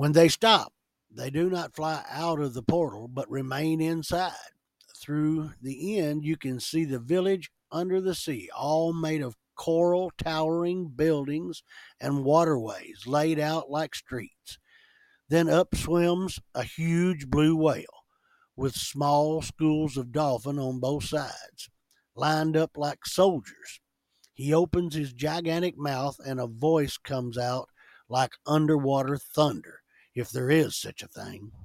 When they stop, they do not fly out of the portal but remain inside. Through the end, you can see the village under the sea, all made of coral, towering buildings, and waterways laid out like streets. Then up swims a huge blue whale with small schools of dolphin on both sides, lined up like soldiers. He opens his gigantic mouth, and a voice comes out like underwater thunder, if there is such a thing.